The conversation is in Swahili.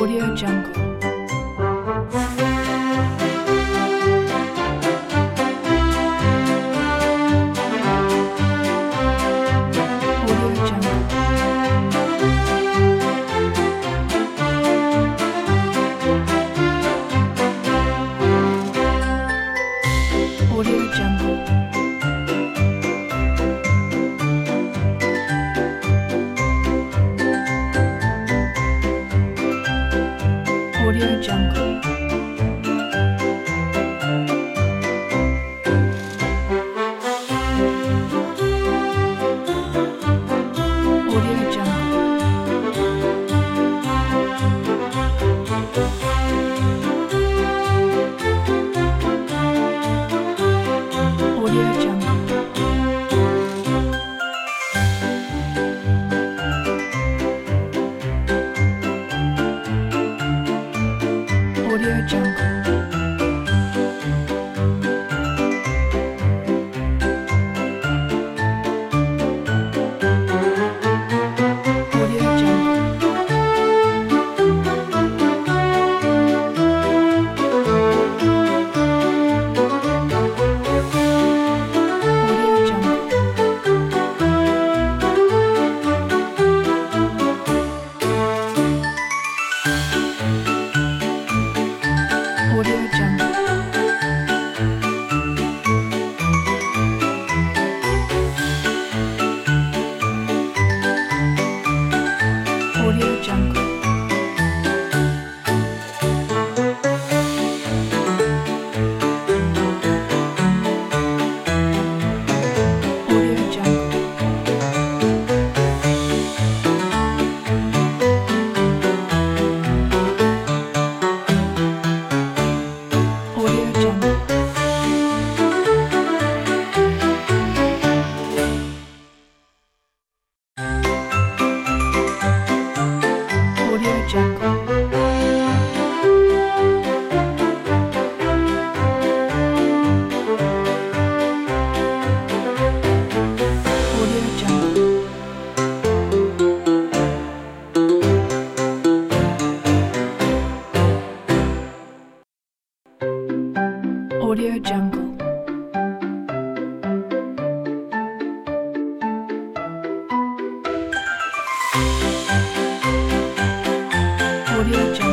Audio Jungle. Audio Jungle. Audio Jungle. Audio Jungle. Audio Jungle. Audio Jungle. Audio Jungle. Audio Jungle. Audio Jungle. Audio Jungle. Audio Jungle. Audio Jungle. Audio Jungle. Audio Jungle. Audio Jungle. Audio Jungle. Audio Jungle.